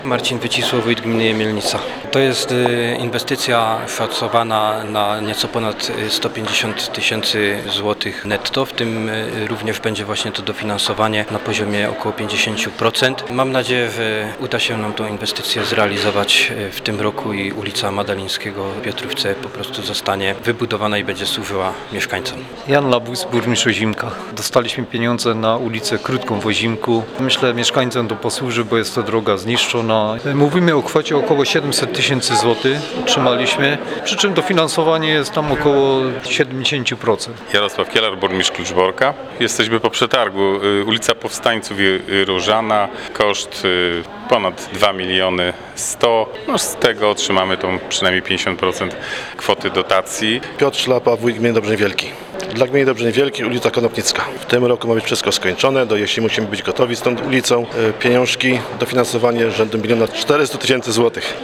Marcin Wycisło, wójt gminy Jemielnica. To jest inwestycja szacowana na nieco ponad 150 tysięcy złotych netto, w tym również będzie właśnie to dofinansowanie na poziomie około 50%. Mam nadzieję, że uda się nam tą inwestycję zrealizować w tym roku i ulica Madalińskiego w Piotrówce po prostu zostanie wybudowana i będzie służyła mieszkańcom. Jan Labus, burmistrz Ozimka. Dostaliśmy pieniądze na ulicę Krótką w Ozimku. Myślę, mieszkańcom to posłuży, bo jest to droga zniszczona. Mówimy o kwocie około 700 tysięcy złotych otrzymaliśmy, przy czym dofinansowanie jest tam około 70%. Jarosław Kielar, burmistrz Kluczborka. Jesteśmy po przetargu. Ulica Powstańców i Różana. Koszt ponad 2 miliony 100. Z tego otrzymamy tą przynajmniej 50% kwoty dotacji. Piotr Szlapa, wójt gminy Dobrzeń Wielki. Dla gminy Dobrzeń Wielki ulica Konopnicka. W tym roku ma być wszystko skończone, do jesieni musimy być gotowi z tą ulicą. Pieniążki, dofinansowanie rzędu 1 400 000 złotych.